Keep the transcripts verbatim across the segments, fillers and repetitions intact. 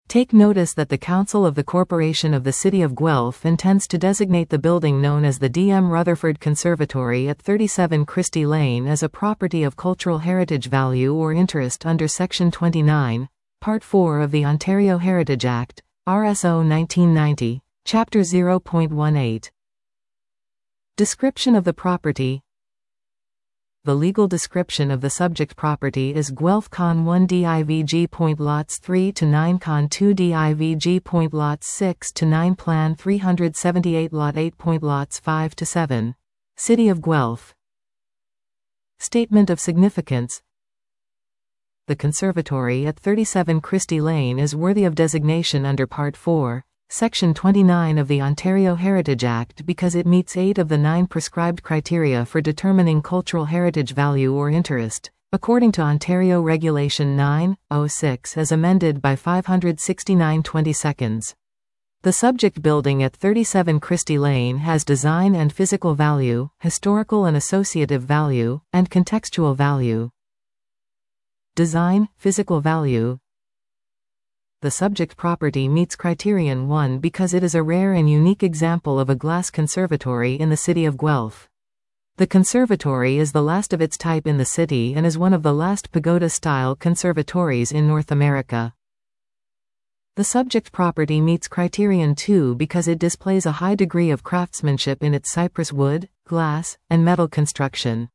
Take notice that the Council of the Corporation of the City of Guelph intends to designate the building known as the D M Rutherford Conservatory at thirty-seven Christie Lane as a property of cultural heritage value or interest under Section twenty-nine, Part four of the Ontario Heritage Act, R S O nineteen ninety, Chapter zero point one eight. Description of the property. The legal description of the subject property is Guelph Con one D I V G. Lots three to nine Con two D I V G. Lots six to nine Plan three seventy-eight Lot eight. Lots five to seven. City of Guelph. Statement of significance. The conservatory at thirty-seven Christie Lane is worthy of designation under Part four, Section twenty-nine of the Ontario Heritage Act because it meets eight of the nine prescribed criteria for determining cultural heritage value or interest, according to Ontario Regulation nine oh six as amended by five sixty-nine twenty-two. The subject building at thirty-seven Christie Lane has design and physical value, historical and associative value, and contextual value. Design, physical value. The subject property meets Criterion one because it is a rare and unique example of a glass conservatory in the city of Guelph. The conservatory is the last of its type in the city and is one of the last pagoda-style conservatories in North America. The subject property meets Criterion two because it displays a high degree of craftsmanship in its cypress wood, glass, and metal construction.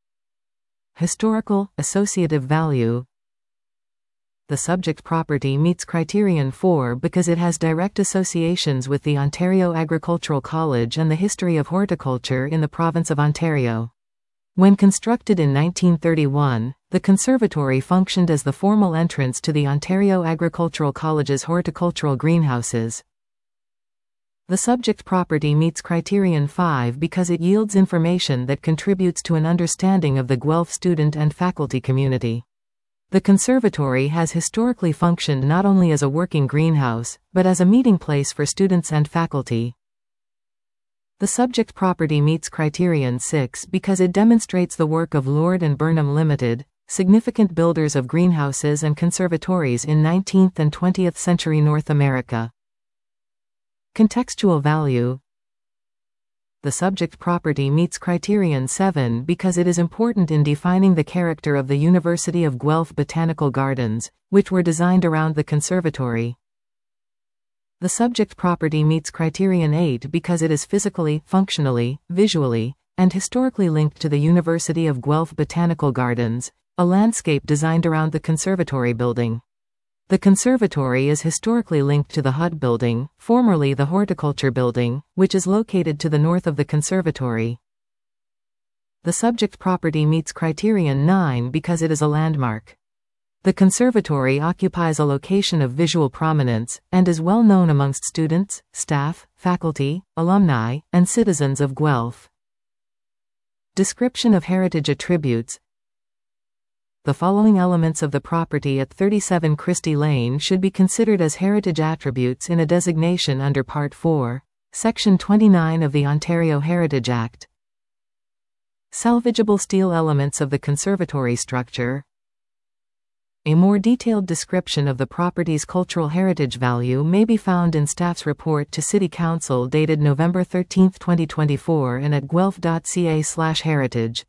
Historical, associative value. The subject property meets Criterion four because it has direct associations with the Ontario Agricultural College and the history of horticulture in the province of Ontario. When constructed in nineteen thirty-one, the conservatory functioned as the formal entrance to the Ontario Agricultural College's horticultural greenhouses. The subject property meets Criterion five because it yields information that contributes to an understanding of the Guelph student and faculty community. The conservatory has historically functioned not only as a working greenhouse, but as a meeting place for students and faculty. The subject property meets Criterion six because it demonstrates the work of Lord and Burnham Limited, significant builders of greenhouses and conservatories in nineteenth and twentieth century North America. Contextual value. The subject property meets Criterion seven because it is important in defining the character of the University of Guelph Botanical Gardens, which were designed around the conservatory. The subject property meets Criterion eight because it is physically, functionally, visually, and historically linked to the University of Guelph Botanical Gardens, a landscape designed around the conservatory building. The conservatory is historically linked to the Hut Building, formerly the Horticulture Building, which is located to the north of the conservatory. The subject property meets Criterion nine because it is a landmark. The conservatory occupies a location of visual prominence, and is well known amongst students, staff, faculty, alumni, and citizens of Guelph. Description of heritage attributes. The following elements of the property at thirty-seven Christie Lane should be considered as heritage attributes in a designation under Part four, Section twenty-nine of the Ontario Heritage Act. Salvageable steel elements of the conservatory structure. A more detailed description of the property's cultural heritage value may be found in staff's report to City Council dated November thirteenth twenty twenty-four and at guelph dot c a slash heritage.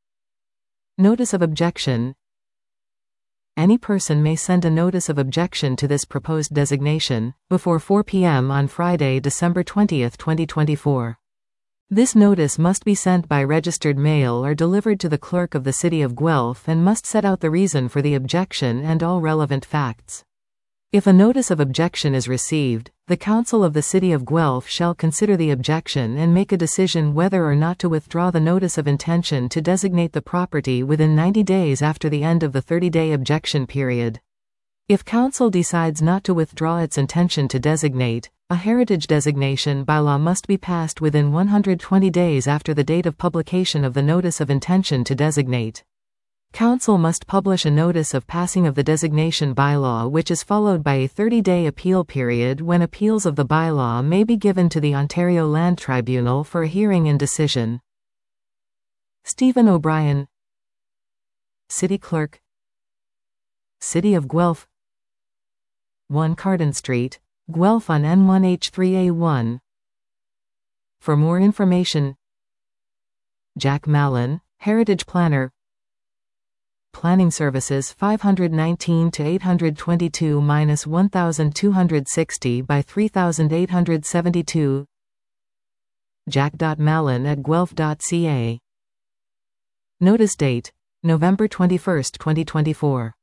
Notice of objection. Any person may send a notice of objection to this proposed designation before four p m on Friday, December twentieth twenty twenty-four. This notice must be sent by registered mail or delivered to the clerk of the City of Guelph and must set out the reason for the objection and all relevant facts. If a notice of objection is received, the Council of the City of Guelph shall consider the objection and make a decision whether or not to withdraw the notice of intention to designate the property within ninety days after the end of the thirty-day objection period. If Council decides not to withdraw its intention to designate, a heritage designation bylaw must be passed within one hundred twenty days after the date of publication of the notice of intention to designate. Council must publish a notice of passing of the designation bylaw, which is followed by a thirty-day appeal period when appeals of the bylaw may be given to the Ontario Land Tribunal for a hearing and decision. Stephen O'Brien, City Clerk, City of Guelph. one Carden Street, Guelph on N one H three A one. For more information, Jack Mallon, Heritage Planner. Planning Services five nineteen to eight twenty-two to one thousand two hundred sixty by three thousand eight hundred seventy-two. jack dot mallon at guelph dot c a. Notice date: November twenty-first, twenty twenty-four.